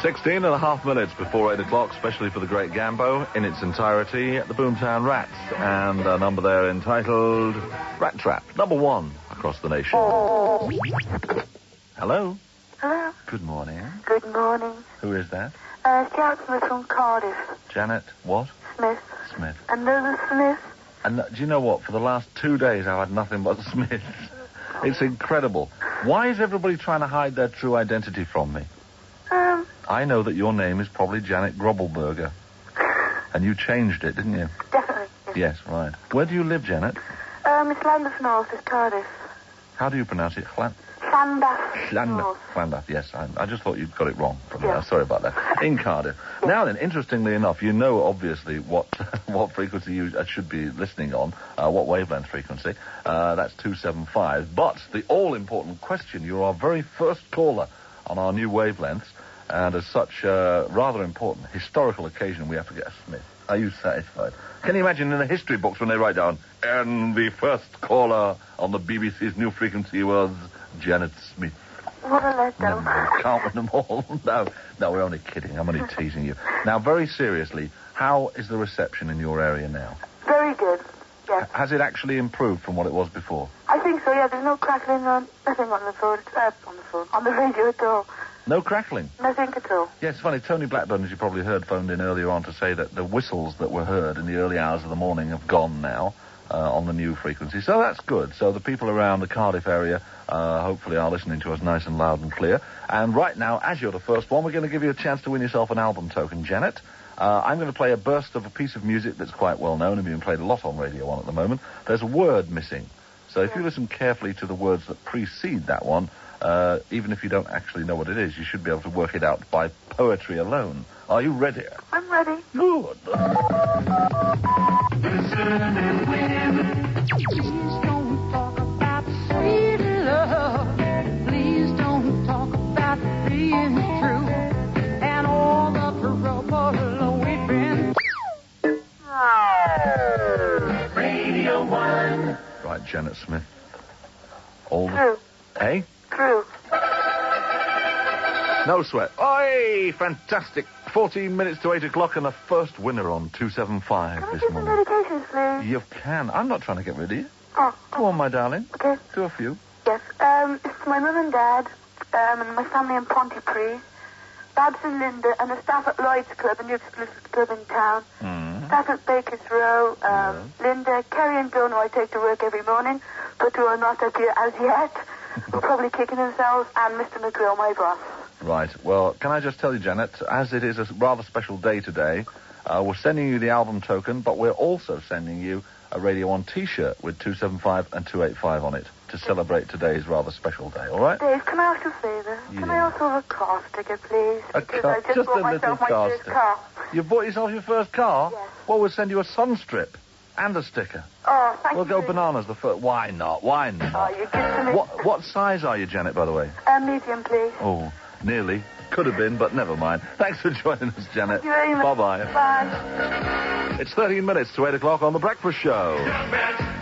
16 and a half minutes before 8 o'clock, especially for the Great Gambo, in its entirety, the Boomtown Rats, and a number there entitled Rat Trap, number 1 across the nation. Hello? Hello? Good morning. Good morning. Who is that? Janet Smith from Cardiff. Janet what? Smith. Smith. Another Smith. And do you know what? For the last 2 days, I've had nothing but Smiths. It's incredible. Why is everybody trying to hide their true identity from me? I know that your name is probably Janet Grobbelberger. And you changed it, didn't you? Definitely. Yes, right. Where do you live, Janet? It's Llandaff North, it's Cardiff. How do you pronounce it? Llandaff North. Llandaff, yes. I just thought you'd got it wrong. Yeah. Sorry about that. In Cardiff. Yeah. Now then, interestingly enough, you know obviously what frequency you should be listening on, what wavelength frequency. That's 275. But the all-important question, you're our very first caller on our new wavelengths, and as such, rather important historical occasion, we have to get a Smith. Are you satisfied? Can you imagine in the history books when they write down, and the first caller on the BBC's new frequency was Janet Smith? What a letdown. No, can't win them all. No, we're only kidding. I'm only teasing you. Now, very seriously, how is the reception in your area now? Very good, yes. Has it actually improved from what it was before? I think so, yeah. There's no crackling on, nothing on the radio at all. No crackling? Nothing at all. Yes, it's funny. Tony Blackburn, as you probably heard, phoned in earlier on to say that the whistles that were heard in the early hours of the morning have gone now on the new frequency. So that's good. So the people around the Cardiff area hopefully are listening to us nice and loud and clear. And right now, as you're the first one, we're going to give you a chance to win yourself an album token, Janet. I'm going to play a burst of a piece of music that's quite well known and being played a lot on Radio 1 at the moment. There's a word missing. So if you listen carefully to the words that precede that one, even if you don't actually know what it is, you should be able to work it out by poetry alone. Are you ready? I'm ready. Good. Listen and win. Please don't talk about sweet love. Please don't talk about being true. And all the trouble we've been through. Radio 1. Right, Janet Smith. All True. Hey? True. No sweat. Oi! Fantastic. 14 minutes to 8 o'clock and the first winner on 275 Can I this get some morning. medications, please? You can. I'm not trying to get rid of you. Oh. Go on, my darling. Okay. Do a few. Yes. It's my mum and dad, and my family in Pontypridd, Babs and Linda, and the staff at Lloyd's Club, a new exclusive club in town. Staff at Baker's Row, Linda, Kerry and Bill, who I take to work every morning, but who are not up here as yet. Who are probably kicking themselves, and Mr. McGrill, my boss. Right. Well, can I just tell you, Janet, as it is a rather special day today, we're sending you the album token, but we're also sending you a Radio 1 T-shirt with 275 and 285 on it to celebrate today's rather special day, all right? Dave, can I ask you a favour? Yeah. Can I also have a car sticker, please? A Because car, I just just bought a little myself my car first sticker. car. You bought yourself your first car? Yes. Well, we'll send you a sun strip and a sticker. Oh, thank We'll you. go bananas the first. Why not? Why not? Oh, you're good to me. What size are you, Janet, by the way? Medium, please. Oh, nearly. Could have been, but never mind. Thanks for joining us, Janet. Thank you very much. Bye-bye. Bye. It's 13 minutes to 8 o'clock on The Breakfast Show. Young man.